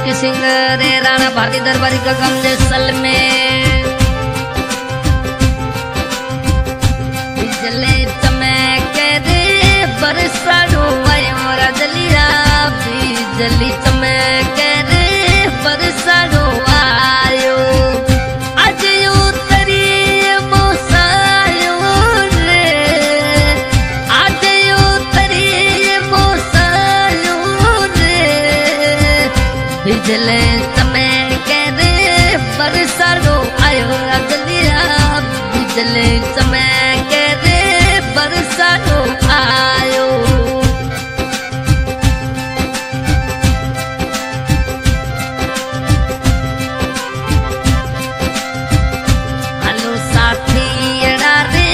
की सिंह रे राणा भारती दरबारी का गम जैसल में बिजली चमक रे बरसाड़ो आयो राजलिया बिजली चमक रे बरसाड़ो आयो आज उतरी मोसायो रे आज उतरी मोसायो रे बिजली चमक रे बरसाड़ो आयो राजलिया बिजली चमक रे बरसाड़ो आयो हालो साथी अड़ा रे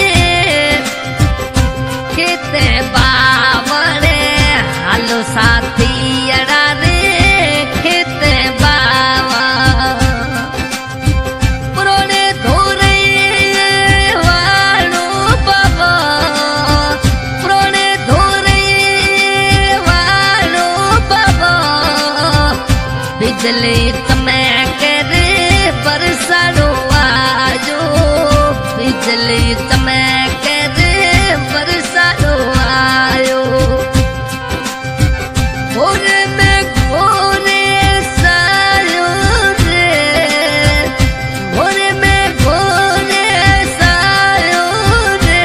खेते बावड़े हालो साथी अड़ा रे खेते बावा पुरोने धोरे वालो बाबा पुरोने धोरे वालो बाबा बिजली चमक रे बरसाड़ो आयो बिजली चमक रे बरसाड़ो आयो भोरे में भोरे सायो रे भोरे में भोरे सायो रे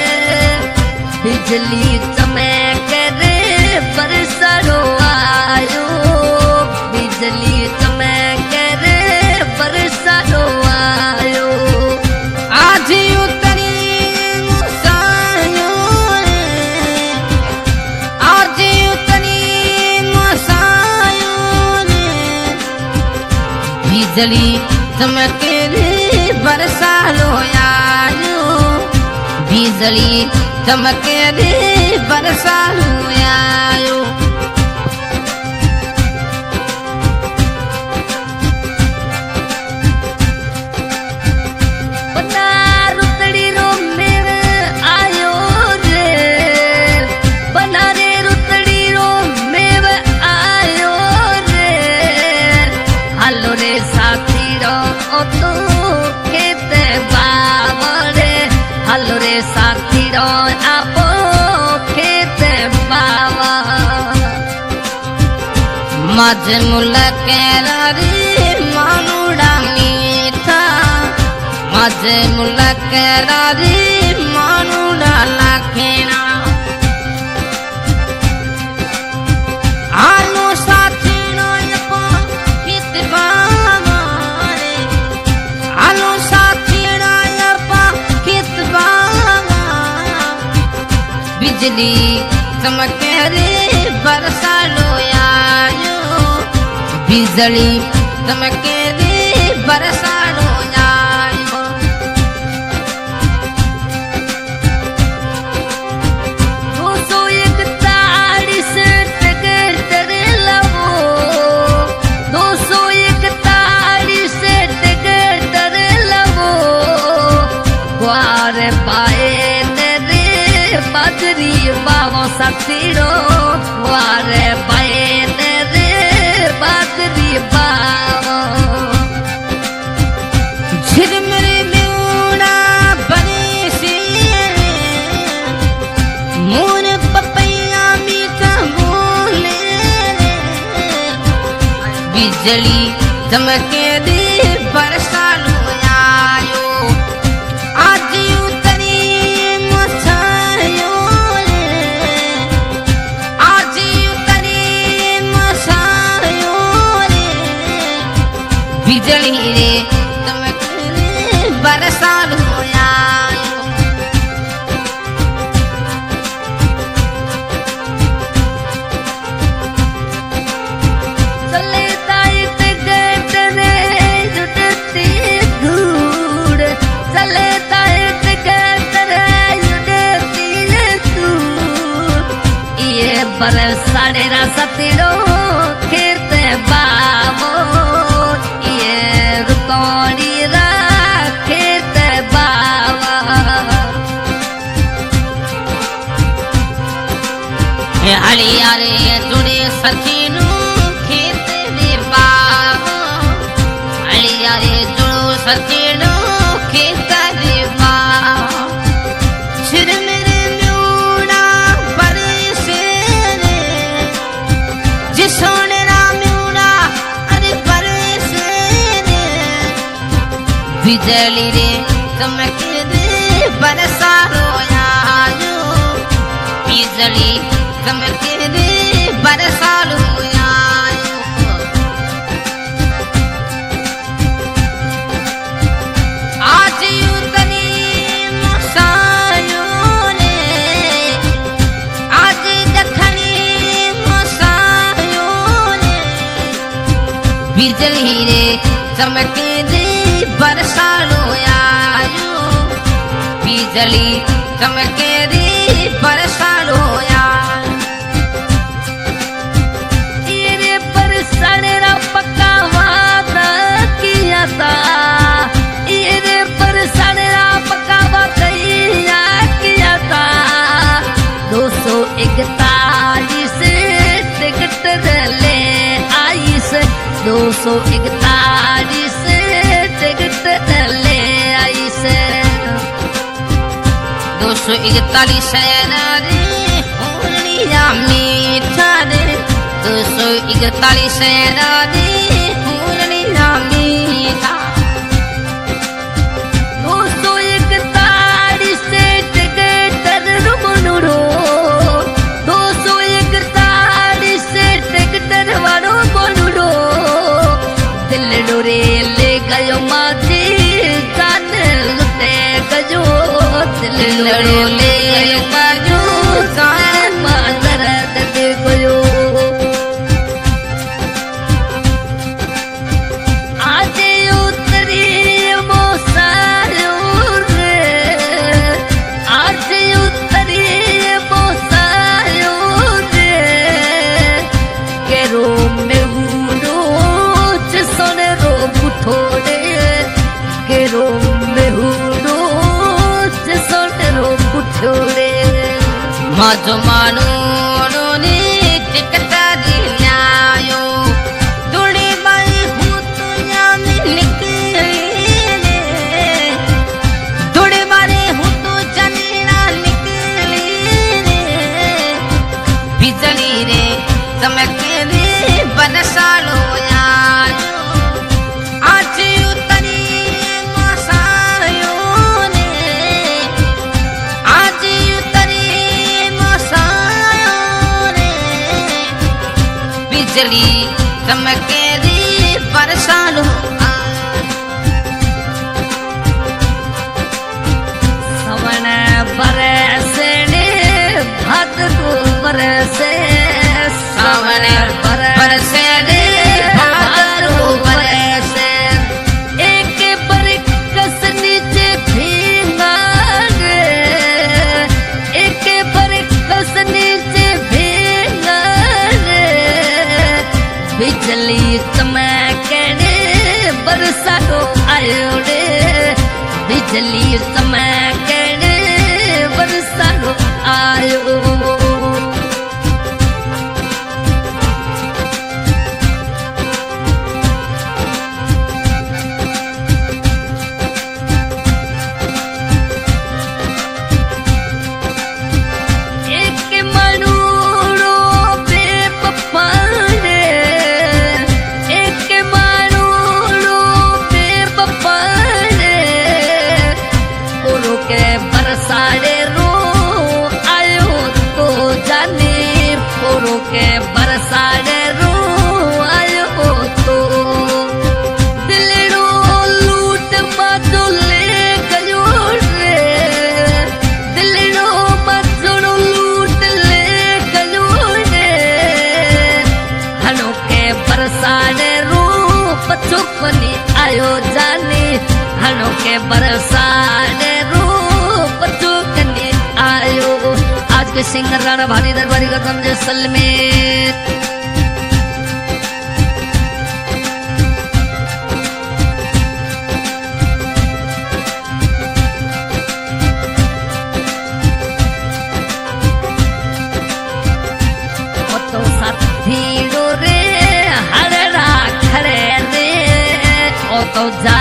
बिजली चमक रे बरसाड़ो आयो बिजली चमक रे बरसाड़ो आयो आज उतरी मोसायो रे आज उतरी मोसायो रे बिजली चमक रे बरसाड़ो आयो बिजली चमक रे बरसाड़ो आयो बना रुतड़ी रो मेरे आयो रे बना रे रुतड़ी रो मेरे आयो रे हालो रे साथी रो तो खेते बावड़े हालो रे साथी रो आपो खेते बावा मज मुलक रे मानुड़ा मीठा मज मुलक रे मानुड़ा लाखेना आलो साथी रो आपो खेते बावा रे आलो साथी रो आपो खेते बावा बिजली चमक रे बरसाड़ो आयो बिजली चमक रे बरसाड़ो आयो 241 टकर तेरे लवो 241 टकर तेरे लवो ग्वार पाए रे बाजरी बाबो साथीरो ग्वार पाए रे बाजरी बाबो झिरमिर म्यूड़ा बने से मोर पपैया मीठा बोले बिजली चमक रे बरसाड़ो आयो आज उतरी मोसायो रे आज उतरी मोसायो रे बिजली रे चमक रे बरसाड़ो आयो चले ताइत गट रे जुटती धूड़ चले ताइत गट रे जुटती धूड़ ये बरसाड़े रा सतीरो खेते बावो ये रुकोड़ी रा खेते बावा हलिया रे जुड़े सखी नु खेते रे बा रे जुड़ो सचेड़ो खेतरी बा छिर मेरे म्यूड़ा बरसे रे जिसोने रा म्यूड़ा अरे बरसे रे बिजली रे चमके रे बरसा रोयायो बिजली चमके रे बरसा रोयायो आज उतरी मसायो ने आज दखनी मसायो ने बिजली रे चमके रे बरसा रोयायो बिजली चमके रे बरसा रोयायो तेरे बरसाने रा पक्का वादा किया था तेरे बरसाने रा पक्का वादा किया था 241 टिकट ले आई से 241 टिकट ले आई से 241 रे होलिया मीठा रे 241 रे होलिया मीठा 241 टिकट रुमनुरो 241 टिकट वारो बोलुरो दिल डोरे ले गयो माथे जान लुटे गयो दिल डोरे ले गयो जान मादरत दे गयो आज उतरी मोसायो रे आज उतरी मोसायो रे केरो में हुरो सोने रो बुथोड़े केरो में हुरो सोने रो बुथोड़े माजो मानो ने टिकट दिलायो थोड़ी बाई हूँ तो याद निकले थोड़े बारे हूँ तो जनीना निकले बिजली रे चमके रे बरसा रोयायो आज उतरी मसायो ने आज उतरी मसायो ने बिजली चमके रे बरसा सवन बरसे ने भाद्रो बरसे सवन बरसे ने भाद्रो बरसे एक बरकस नीचे भींगा रे एक बरकस नीचे भींगा रे बिजली चमकने बरसातो आयो रे बिजली चमकने बरसातो आयो बरसाड़े रो आयो तो जाने पोरो के बरसाड़े रो आयो तो दिलड़ो लूट माजो ले गयो रे दिलड़ो माजो लूट ले गयो रे हनो के बरसाड़े रो पचुपनी आयो जाने हनो के बरसाड़े रो आयो आज के सिंगर राणा भानी दरबारी का समझे सलमे तो जा